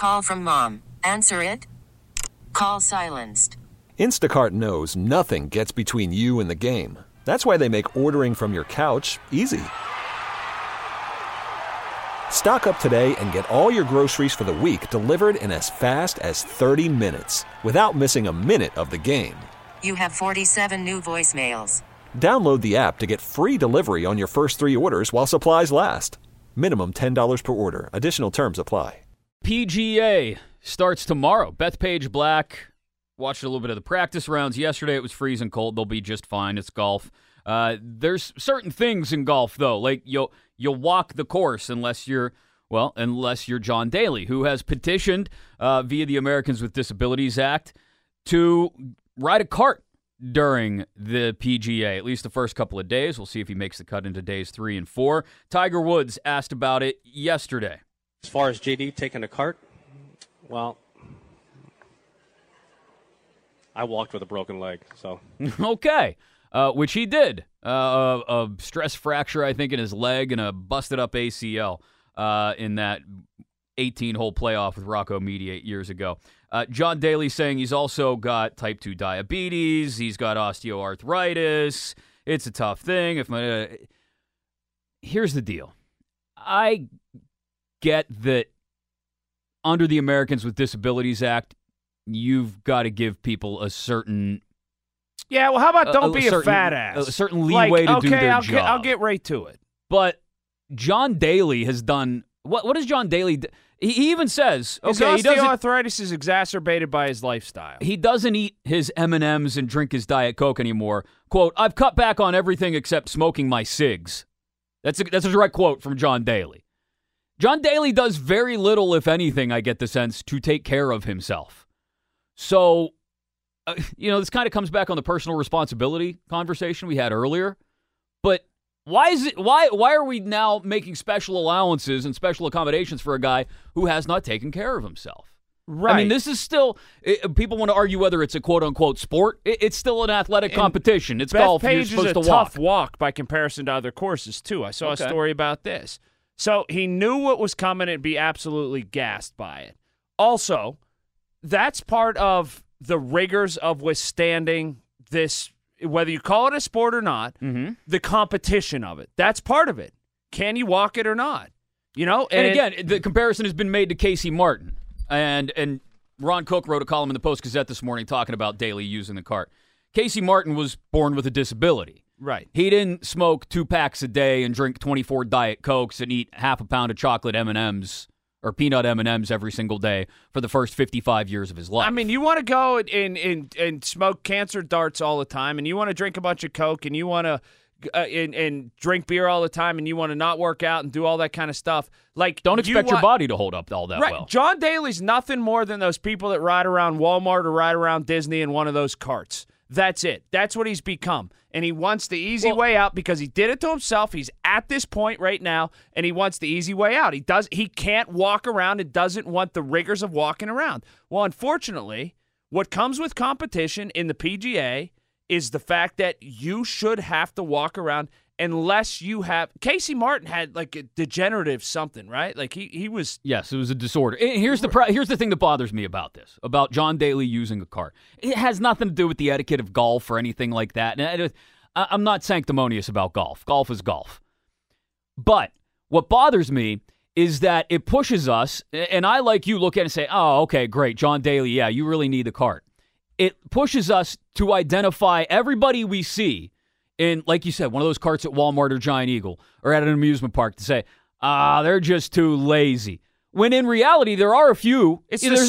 Call from mom. Answer it. Call silenced. Instacart knows nothing gets between you and the game. That's why they make ordering from your couch easy. Stock up today and get all your groceries for the week delivered in as fast as 30 minutes without missing a minute of the game. You have 47 new voicemails. Download the app to get free delivery on your first 3 orders while supplies last. Minimum $10 per order. Additional terms apply. PGA starts tomorrow. Bethpage Black watched a little bit of the practice rounds yesterday. It was freezing cold. They'll be just fine. It's golf. There's certain things in golf, though. Like you'll walk the course unless you're John Daly, who has petitioned via the Americans with Disabilities Act to ride a cart during the PGA, at least the first couple of days. We'll see if he makes the cut into days 3 and 4. Tiger Woods asked about it yesterday. As far as JD taking a cart, well, I walked with a broken leg, so. Okay, which he did. A stress fracture, I think, in his leg and a busted-up ACL in that 18-hole playoff with Rocco Mediate years ago. John Daly saying he's also got type 2 diabetes. He's got osteoarthritis. It's a tough thing. Here's the deal. I get that under the Americans with Disabilities Act, you've got to give people a certain... Yeah, well, how about don't be a fat ass? A certain leeway to do their job. I'll get right to it. But John Daly has done... What does John Daly do? He even says... His osteoarthritis is exacerbated by his lifestyle. He doesn't eat his M&Ms and drink his Diet Coke anymore. Quote, I've cut back on everything except smoking my cigs. That's a direct quote from John Daly. John Daly does very little, if anything, I get the sense, to take care of himself. So, this kind of comes back on the personal responsibility conversation we had earlier. But why are we now making special allowances and special accommodations for a guy who has not taken care of himself? Right. I mean, this is still, people want to argue whether it's a quote-unquote sport. It's still an athletic competition. It's golf. You're supposed to walk. Bethpage is a tough walk by comparison to other courses, too. I saw a story about this. So he knew what was coming and be absolutely gassed by it. Also, that's part of the rigors of withstanding this, whether you call it a sport or not, the competition of it. That's part of it. Can you walk it or not? And again, the comparison has been made to Casey Martin. And Ron Cook wrote a column in the Post-Gazette this morning talking about Daly using the cart. Casey Martin was born with a disability. Right. He didn't smoke 2 packs a day and drink 24 Diet Cokes and eat half a pound of chocolate M&Ms or peanut M&Ms every single day for the first 55 years of his life. I mean, you want to go and smoke cancer darts all the time, and you want to drink a bunch of Coke, and you want to and drink beer all the time, and you want to not work out and do all that kind of stuff. Like, don't expect your body to hold up all that well. John Daly's nothing more than those people that ride around Walmart or ride around Disney in one of those carts. That's it. That's what he's become. And he wants the easy way out because he did it to himself. He's at this point right now, and he wants the easy way out. He can't walk around and doesn't want the rigors of walking around. Well, unfortunately, what comes with competition in the PGA is the fact that you should have to walk around unless you have... Casey Martin had like a degenerative something, right? Like he was... Yes, it was a disorder. And here's the thing that bothers me about this, about John Daly using a cart. It has nothing to do with the etiquette of golf or anything like that. And I'm not sanctimonious about golf. Golf is golf. But what bothers me is that it pushes us, and I, like you, look at it and say, oh, okay, great, John Daly, yeah, you really need the cart. It pushes us to identify everybody we see in, like you said, one of those carts at Walmart or Giant Eagle or at an amusement park to say, they're just too lazy. When in reality, there are a few. There's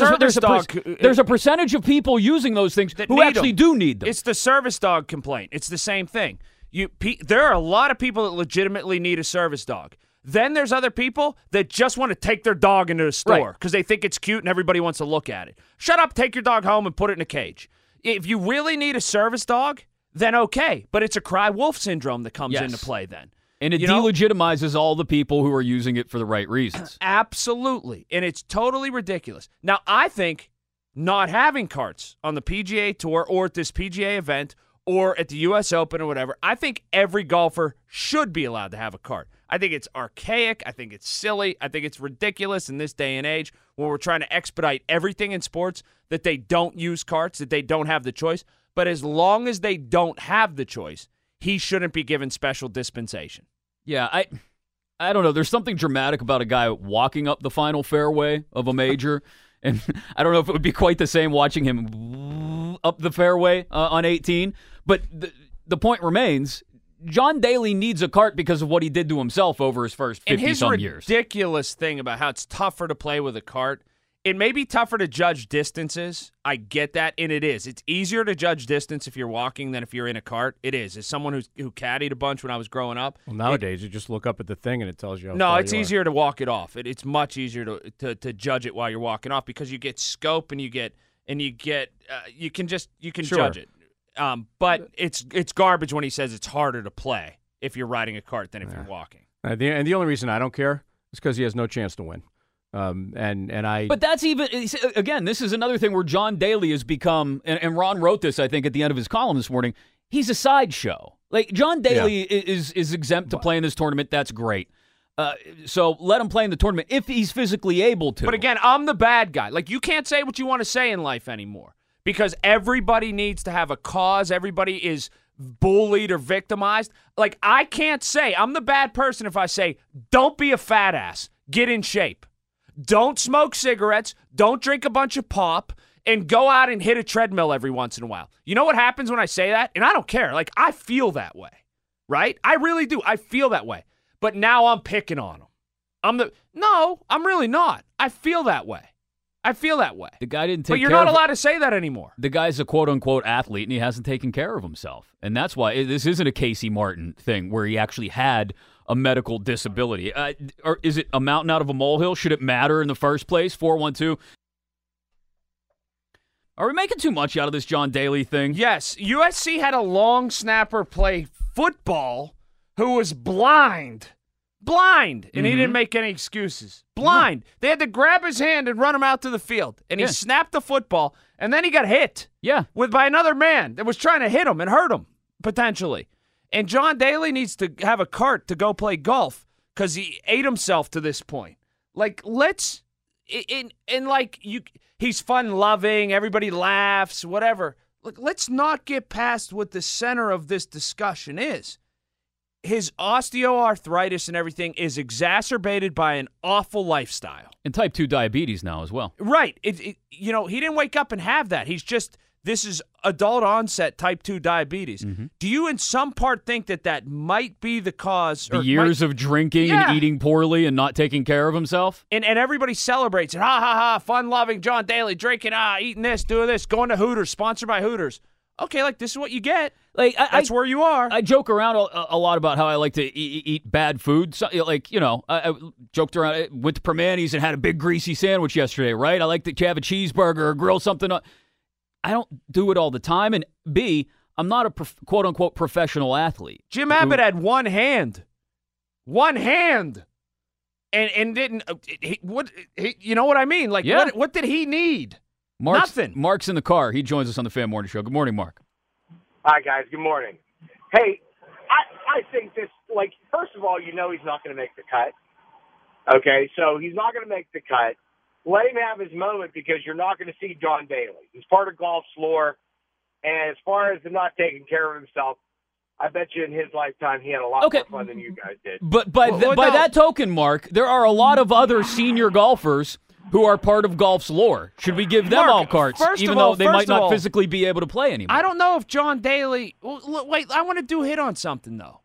a percentage of people using those things who actually do need them. It's the service dog complaint. It's the same thing. There are a lot of people that legitimately need a service dog. Then there's other people that just want to take their dog into the store because they think it's cute and everybody wants to look at it. Shut up, take your dog home and put it in a cage. If you really need a service dog, then okay. But it's a cry wolf syndrome that comes into play then. And it delegitimizes all the people who are using it for the right reasons. Absolutely. And it's totally ridiculous. Now, I think not having carts on the PGA Tour or at this PGA event or at the U.S. Open or whatever, I think every golfer should be allowed to have a cart. I think it's archaic. I think it's silly. I think it's ridiculous in this day and age. where we're trying to expedite everything in sports, that they don't use carts, that they don't have the choice. But as long as they don't have the choice, he shouldn't be given special dispensation. Yeah, I don't know. There's something dramatic about a guy walking up the final fairway of a major, and I don't know if it would be quite the same watching him up the fairway on 18. But the point remains, John Daly needs a cart because of what he did to himself over his first 50-some years. And his ridiculous thing about how it's tougher to play with a cart, it may be tougher to judge distances. I get that, and it is. It's easier to judge distance if you're walking than if you're in a cart. It is. As someone who caddied a bunch when I was growing up. Well, nowadays, you just look up at the thing and it tells you how No, far it's you are. easier to walk it off. It's much easier to judge it while you're walking off because you get scope and you can Sure. judge it. But it's garbage when he says it's harder to play if you're riding a cart than if you're walking. And the only reason I don't care is because he has no chance to win. But that's even, again, this is another thing where John Daly has become, and Ron wrote this, I think, at the end of his column this morning, he's a sideshow. Like, John Daly is exempt to play in this tournament. That's great. So let him play in the tournament if he's physically able to. But again, I'm the bad guy. Like, you can't say what you want to say in life anymore because everybody needs to have a cause. Everybody is bullied or victimized. Like, I can't say, I'm the bad person if I say, don't be a fat ass. Get in shape. Don't smoke cigarettes. Don't drink a bunch of pop. And go out and hit a treadmill every once in a while. You know what happens when I say that? And I don't care. Like, I feel that way, right? I really do. I feel that way. But now I'm picking on him. No, I'm really not. I feel that way. The guy didn't take But you're care not of allowed to say that anymore. The guy's a quote-unquote athlete, and he hasn't taken care of himself. And that's why this isn't a Casey Martin thing where he actually had a medical disability. Or is it a mountain out of a molehill? Should it matter in the first place? 412. Are we making too much out of this John Daly thing? Yes. USC had a long snapper play football who was blind. And he didn't make any excuses. Blind. They had to grab his hand and run him out to the field. And he snapped the football, and then he got hit. Yeah. By another man that was trying to hit him and hurt him, potentially. And John Daly needs to have a cart to go play golf because he ate himself to this point. Like, he's fun-loving, everybody laughs, whatever. Look, let's not get past what the center of this discussion is. His osteoarthritis and everything is exacerbated by an awful lifestyle. And type 2 diabetes now as well. Right. He didn't wake up and have that. This is adult onset type 2 diabetes. Mm-hmm. Do you in some part think that might be the cause? The years of drinking and eating poorly and not taking care of himself? And everybody celebrates it. Ha, ha, ha, fun-loving John Daly, drinking, eating this, doing this, going to Hooters, sponsored by Hooters. Okay, this is what you get. That's where you are. I joke around a lot about how I like to eat bad food. So, I joked around, went to Permanis and had a big greasy sandwich yesterday, right? I like to have a cheeseburger or grill something. I don't do it all the time. And B, I'm not a quote-unquote professional athlete. Jim Abbott had one hand. One hand. And didn't, you know what I mean? What did he need? Nothing. Mark's in the car. He joins us on the Fan Morning Show. Good morning, Mark. Hi, guys. Good morning. Hey, I think this, first of all, he's not going to make the cut. Okay, so he's not going to make the cut. Let him have his moment because you're not going to see John Daly. He's part of golf's lore. And as far as the not taking care of himself, I bet you in his lifetime he had a lot more fun than you guys did. But by that token, Mark, there are a lot of other senior golfers who are part of golf's lore. Should we give them all carts, even though they might not physically be able to play anymore? I don't know if John Daly... Wait, I want to hit on something, though.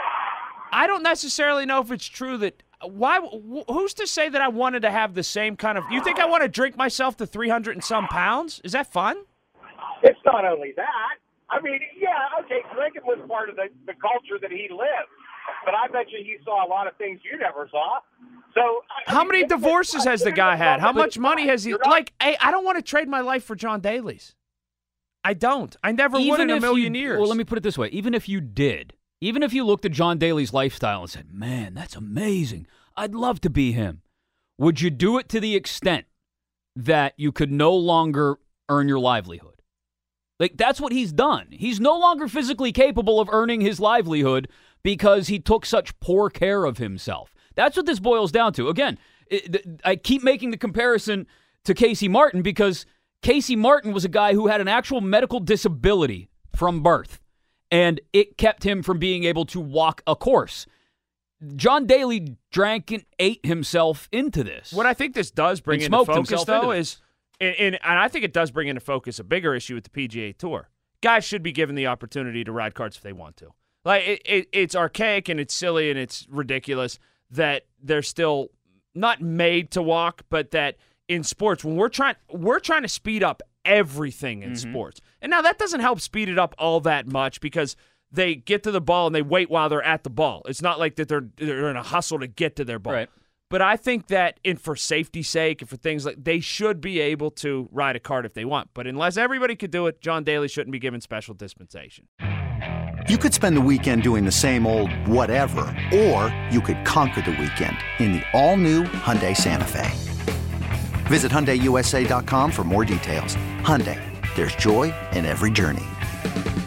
I don't necessarily know if it's true that... Who's to say that I wanted to have the same kind of... You think I want to drink myself to 300 and some pounds? Is that fun? It's not only that. I mean, okay, drinking was part of the culture that he lived. But I bet you he saw a lot of things you never saw. So how many divorces has the guy had? How much money has he... Hey, I don't want to trade my life for John Daly's. I don't. I never would in a million years. Well, let me put it this way. Even if you did, even if you looked at John Daly's lifestyle and said, man, that's amazing. I'd love to be him. Would you do it to the extent that you could no longer earn your livelihood? That's what he's done. He's no longer physically capable of earning his livelihood because he took such poor care of himself. That's what this boils down to. Again, I keep making the comparison to Casey Martin because Casey Martin was a guy who had an actual medical disability from birth, and it kept him from being able to walk a course. John Daly drank and ate himself into this. What I think this does bring into focus, though, is, and I think it does bring into focus a bigger issue with the PGA Tour. Guys should be given the opportunity to ride karts if they want to. Like it's archaic and it's silly and it's ridiculous that they're still not made to walk, but that in sports, when we're trying to speed up everything in sports. And now that doesn't help speed it up all that much because they get to the ball and they wait while they're at the ball. It's not like that they're in a hustle to get to their ball. Right. But I think that for safety's sake and for things like they should be able to ride a kart if they want. But unless everybody could do it, John Daly shouldn't be given special dispensation. You could spend the weekend doing the same old whatever, or you could conquer the weekend in the all-new Hyundai Santa Fe. Visit HyundaiUSA.com for more details. Hyundai, there's joy in every journey.